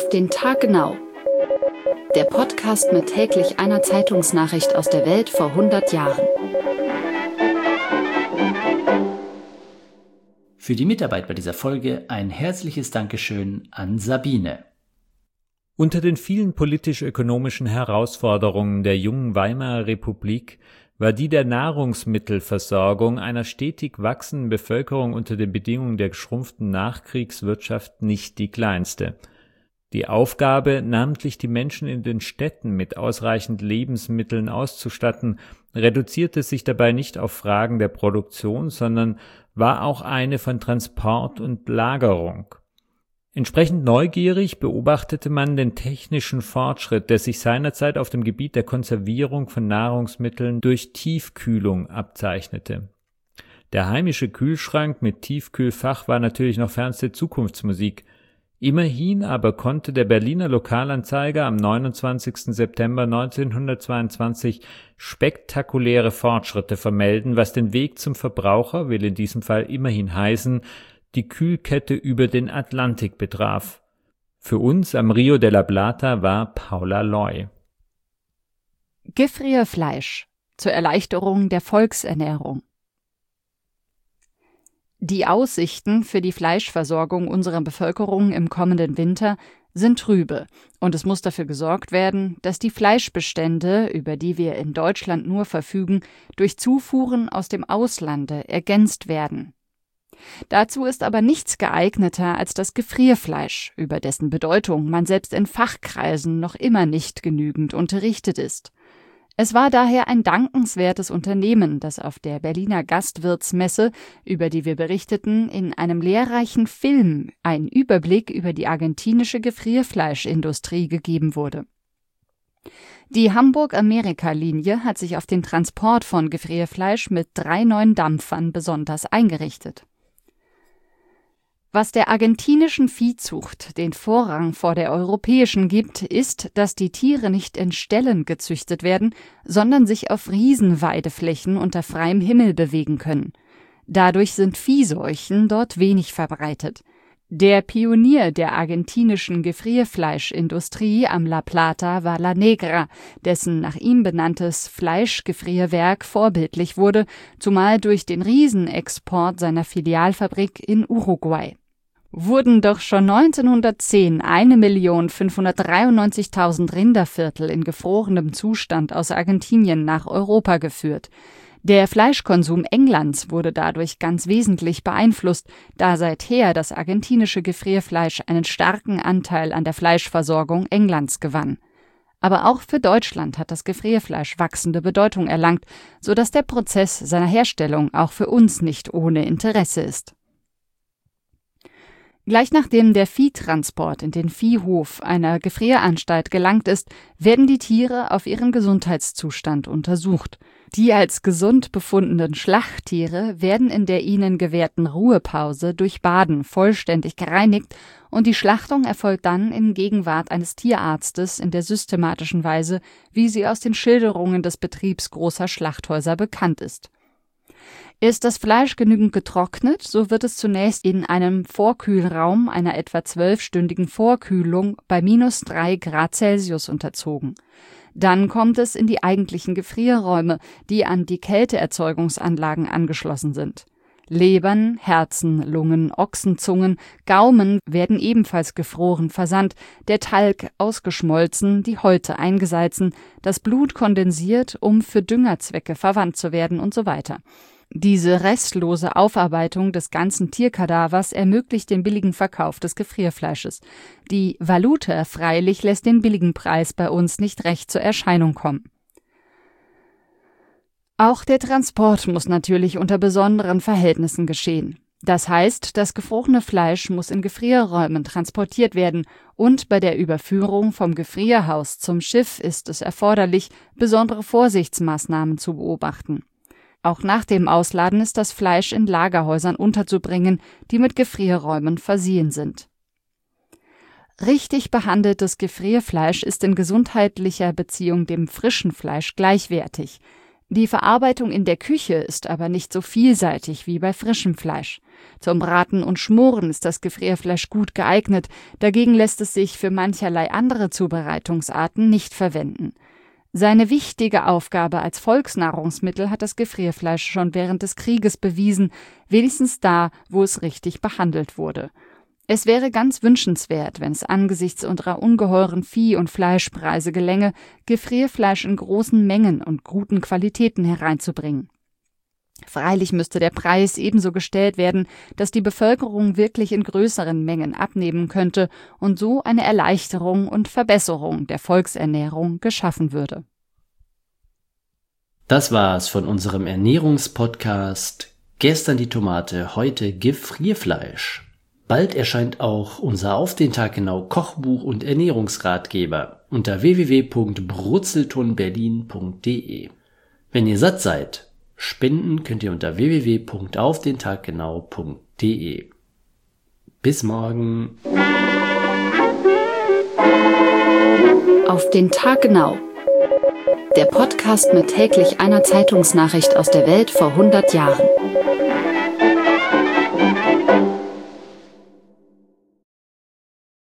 den Tag genau. Der Podcast mit täglich einer Zeitungsnachricht aus der Welt vor 100 Jahren. Für die Mitarbeit bei dieser Folge ein herzliches Dankeschön an Sabine. Unter den vielen politisch-ökonomischen Herausforderungen der jungen Weimarer Republik war die der Nahrungsmittelversorgung einer stetig wachsenden Bevölkerung unter den Bedingungen der geschrumpften Nachkriegswirtschaft nicht die kleinste. Die Aufgabe, namentlich die Menschen in den Städten mit ausreichend Lebensmitteln auszustatten, reduzierte sich dabei nicht auf Fragen der Produktion, sondern war auch eine von Transport und Lagerung. Entsprechend neugierig beobachtete man den technischen Fortschritt, der sich seinerzeit auf dem Gebiet der Konservierung von Nahrungsmitteln durch Tiefkühlung abzeichnete. Der heimische Kühlschrank mit Tiefkühlfach war natürlich noch fernste Zukunftsmusik. Immerhin aber konnte der Berliner Lokalanzeiger am 29. September 1922 spektakuläre Fortschritte vermelden, was den Weg zum Verbraucher, will in diesem Fall immerhin heißen, die Kühlkette über den Atlantik betraf. Für uns am Rio de la Plata war Paula Loy. Gefrierfleisch zur Erleichterung der Volksernährung. Die Aussichten für die Fleischversorgung unserer Bevölkerung im kommenden Winter sind trübe und es muss dafür gesorgt werden, dass die Fleischbestände, über die wir in Deutschland nur verfügen, durch Zufuhren aus dem Auslande ergänzt werden. Dazu ist aber nichts geeigneter als das Gefrierfleisch, über dessen Bedeutung man selbst in Fachkreisen noch immer nicht genügend unterrichtet ist. Es war daher ein dankenswertes Unternehmen, das auf der Berliner Gastwirtsmesse, über die wir berichteten, in einem lehrreichen Film einen Überblick über die argentinische Gefrierfleischindustrie gegeben wurde. Die Hamburg-Amerika-Linie hat sich auf den Transport von Gefrierfleisch mit 3 neuen Dampfern besonders eingerichtet. Was der argentinischen Viehzucht den Vorrang vor der europäischen gibt, ist, dass die Tiere nicht in Ställen gezüchtet werden, sondern sich auf Riesenweideflächen unter freiem Himmel bewegen können. Dadurch sind Viehseuchen dort wenig verbreitet. Der Pionier der argentinischen Gefrierfleischindustrie am La Plata war La Negra, dessen nach ihm benanntes Fleischgefrierwerk vorbildlich wurde, zumal durch den Riesenexport seiner Filialfabrik in Uruguay. Wurden doch schon 1910 1.593.000 Rinderviertel in gefrorenem Zustand aus Argentinien nach Europa geführt. Der Fleischkonsum Englands wurde dadurch ganz wesentlich beeinflusst, da seither das argentinische Gefrierfleisch einen starken Anteil an der Fleischversorgung Englands gewann. Aber auch für Deutschland hat das Gefrierfleisch wachsende Bedeutung erlangt, sodass der Prozess seiner Herstellung auch für uns nicht ohne Interesse ist. Gleich nachdem der Viehtransport in den Viehhof einer Gefrieranstalt gelangt ist, werden die Tiere auf ihren Gesundheitszustand untersucht. Die als gesund befundenen Schlachttiere werden in der ihnen gewährten Ruhepause durch Baden vollständig gereinigt und die Schlachtung erfolgt dann in Gegenwart eines Tierarztes in der systematischen Weise, wie sie aus den Schilderungen des Betriebs großer Schlachthäuser bekannt ist. Ist das Fleisch genügend getrocknet, so wird es zunächst in einem Vorkühlraum einer etwa 12-stündigen Vorkühlung bei -3 Grad Celsius unterzogen. Dann kommt es in die eigentlichen Gefrierräume, die an die Kälteerzeugungsanlagen angeschlossen sind. Lebern, Herzen, Lungen, Ochsenzungen, Gaumen werden ebenfalls gefroren versandt, der Talg ausgeschmolzen, die Häute eingesalzen, das Blut kondensiert, um für Düngerzwecke verwandt zu werden und so weiter. Diese restlose Aufarbeitung des ganzen Tierkadavers ermöglicht den billigen Verkauf des Gefrierfleisches. Die Valuta freilich lässt den billigen Preis bei uns nicht recht zur Erscheinung kommen. Auch der Transport muss natürlich unter besonderen Verhältnissen geschehen. Das heißt, das gefrorene Fleisch muss in Gefrierräumen transportiert werden und bei der Überführung vom Gefrierhaus zum Schiff ist es erforderlich, besondere Vorsichtsmaßnahmen zu beobachten. Auch nach dem Ausladen ist das Fleisch in Lagerhäusern unterzubringen, die mit Gefrierräumen versehen sind. Richtig behandeltes Gefrierfleisch ist in gesundheitlicher Beziehung dem frischen Fleisch gleichwertig. Die Verarbeitung in der Küche ist aber nicht so vielseitig wie bei frischem Fleisch. Zum Braten und Schmoren ist das Gefrierfleisch gut geeignet, dagegen lässt es sich für mancherlei andere Zubereitungsarten nicht verwenden. Seine wichtige Aufgabe als Volksnahrungsmittel hat das Gefrierfleisch schon während des Krieges bewiesen, wenigstens da, wo es richtig behandelt wurde. Es wäre ganz wünschenswert, wenn es angesichts unserer ungeheuren Vieh- und Fleischpreise gelänge, Gefrierfleisch in großen Mengen und guten Qualitäten hereinzubringen. Freilich müsste der Preis ebenso gestellt werden, dass die Bevölkerung wirklich in größeren Mengen abnehmen könnte und so eine Erleichterung und Verbesserung der Volksernährung geschaffen würde. Das war's von unserem Ernährungspodcast. Gestern die Tomate, heute Gefrierfleisch. Bald erscheint auch unser Auf den Tag genau Kochbuch und Ernährungsratgeber unter www.brutzeltonberlin.de. Wenn ihr satt seid, spenden könnt ihr unter www.aufdentaggenau.de. Bis morgen. Auf den Tag genau. Der Podcast mit täglich einer Zeitungsnachricht aus der Welt vor 100 Jahren.